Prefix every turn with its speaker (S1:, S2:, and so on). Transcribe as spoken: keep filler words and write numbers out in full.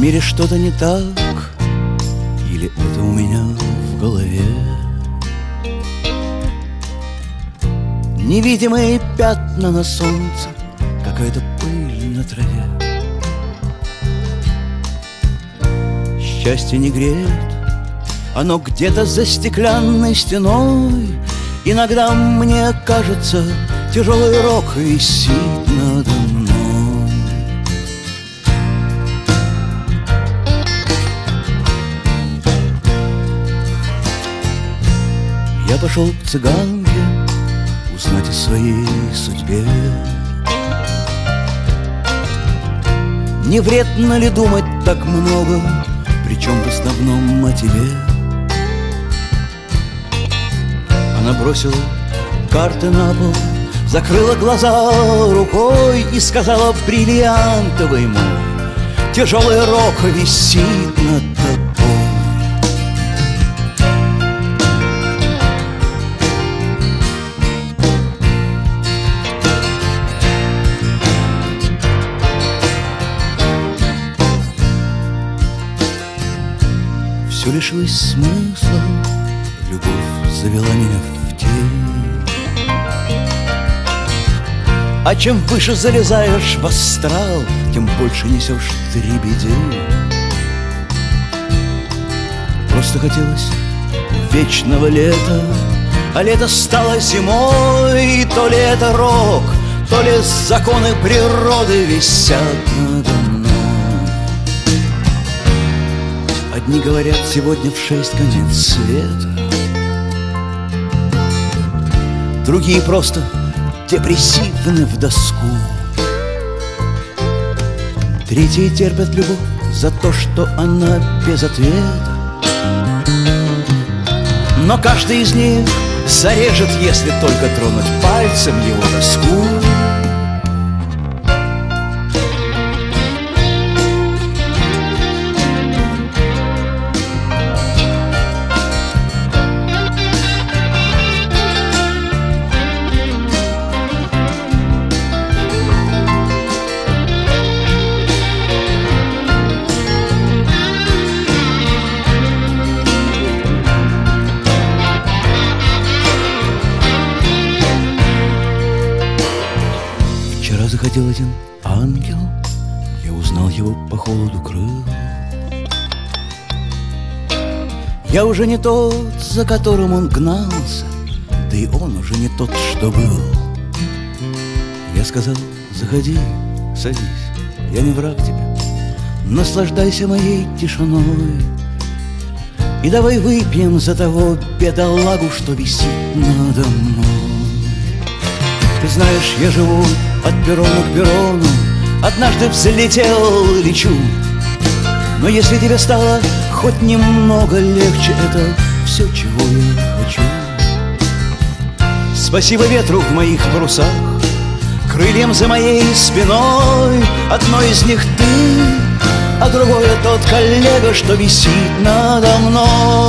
S1: мире что-то не так, или это у меня в голове? Невидимые пятна на солнце, какая-то пыль на траве. Счастье не греет, оно где-то за стеклянной стеной. Иногда мне кажется, тяжелый рок висит надо мной. Я пошел к цыганке узнать о своей судьбе. Не вредно ли думать так много, причем в основном о тебе? Она бросила карты на пол, закрыла глаза рукой и сказала: бриллиантовый мой, тяжелый рок висит над тобой. Все лишилось смысла, любовь завела меня в тень. А чем выше залезаешь в астрал, тем больше несешь дребедей. Просто хотелось вечного лета, а лето стало зимой. То ли это рок, то ли законы природы висят надо мной. Одни говорят, сегодня в шесть конец света, другие просто депрессивны в доску. Третьи терпят любовь за то, что она без ответа. Но каждый из них зарежет, если только тронуть пальцем его тоску. Вчера заходил один ангел, я узнал его по холоду крыл. Я уже не тот, за которым он гнался, да и он уже не тот, что был. Я сказал: заходи, садись, я не враг тебе, наслаждайся моей тишиной. И давай выпьем за того бедолагу, что висит надо мной. Ты знаешь, я живу от перрона к перрону, однажды взлетел, лечу. Но если тебе стало хоть немного легче, это все, чего я хочу. Спасибо ветру в моих парусах, крыльям за моей спиной. Одно из них ты, а другое тот коллега, что висит надо мной.